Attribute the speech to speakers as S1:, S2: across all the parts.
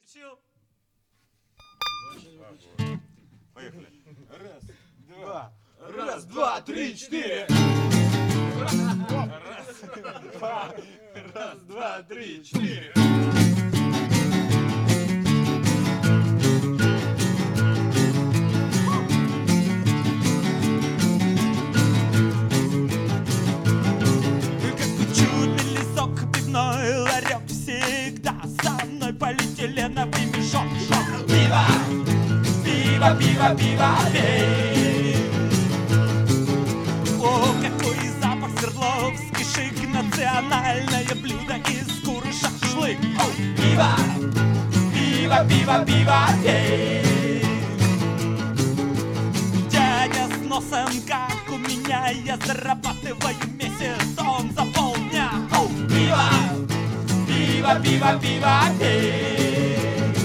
S1: Включил.
S2: Поехали.
S3: Раз, два, три, четыре.
S2: Раз, два, три, четыре.
S1: Как чудный лесок, пивной ларек всегда со мной полиэтиленовый мешок. Пиво, пиво, пиво, пиво, пей. О, какой запах Свердловский шик, национальное блюдо из куры шашлык. О, пиво, пиво, пиво, пиво, пей. Дядя с носом, как у меня, я зарабатываю месяц, он за полдня. О, пиво, пиво, пиво, пиво, пей.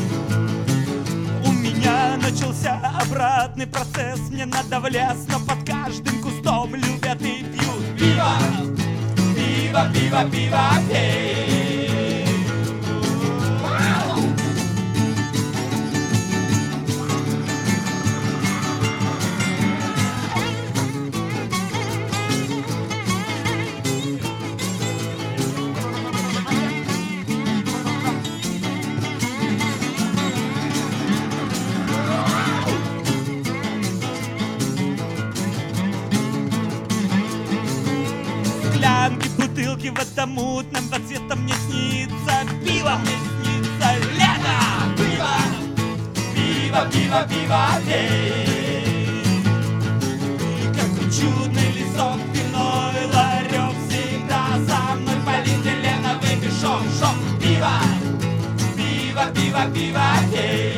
S1: У меня начался обратный процесс, мне надо в лес, но под каждым кустом любят и пьют. Пиво, пиво, пиво, пиво, пей. Склянки, бутылки в этом мутном цвета мне снится. Пиво мне снится, лето. Пиво, пиво, пиво, пиво, пей. И как чудный лесок, пивной ларек всегда за мной полиэтиленовый мешок. Шок, пиво, пиво, пиво, пиво, пей.